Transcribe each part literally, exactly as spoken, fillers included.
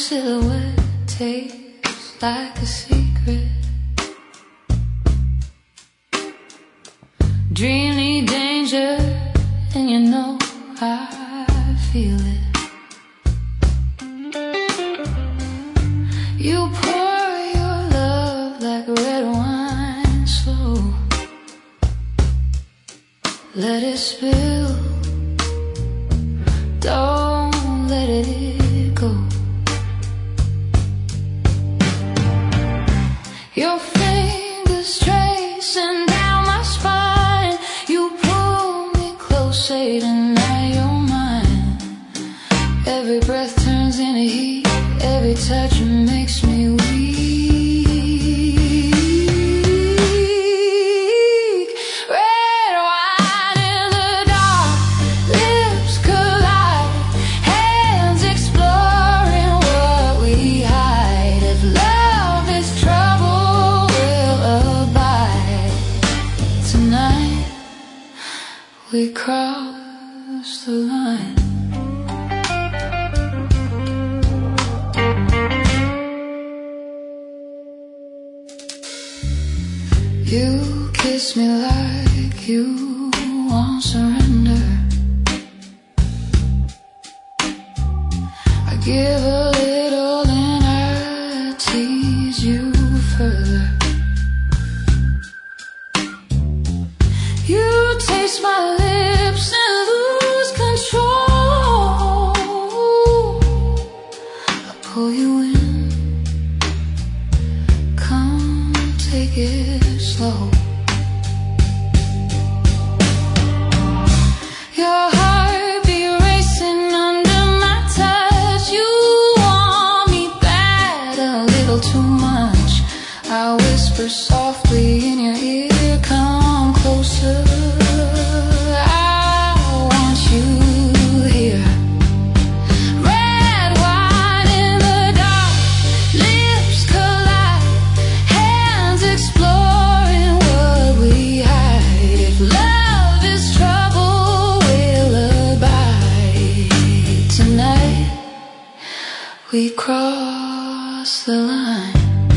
silhouette tastes like a secret. Dream need danger, and you know I feel it. You pour your love like red wine, slow. Let it spill, don't let it go. Your fingers tracing down my spine. You pull me close, say tonight you're mine. Every breath turns into heat, every touch makes me weak. Red wine in the dark, lips collide, hands exploring what we hide. If love is trouble, we'll abide. Tonight we cross the line. You kiss me like you won't surrender. I give a little and I tease you further. You taste my lips and lose control. I pull you in, come take it slow. Your heartbeat racing under my touch. You want me bad, a little too much. I whisper softly in your ear, come closer. I want you here. Red wine in the dark, lips collide, hands exploring what we hide. If love is trouble, we'll abide. Tonight we cross the line.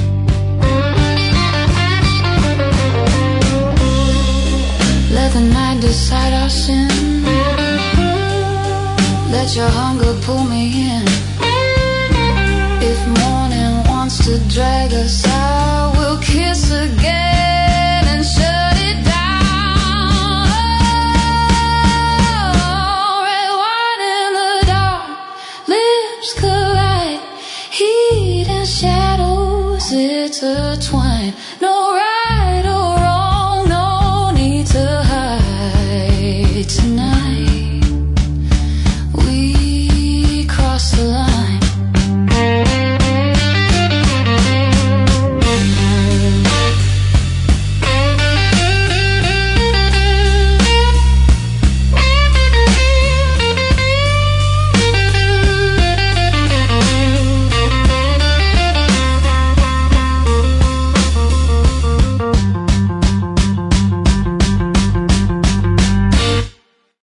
Let the night decide our sin. Let your hunger pull me in. If morning wants to drag us out, we'll kiss again and shut it down. Oh, red wine in the dark, lips collide, heat and shadows intertwine. No right or wrong, no need to hide. Tonight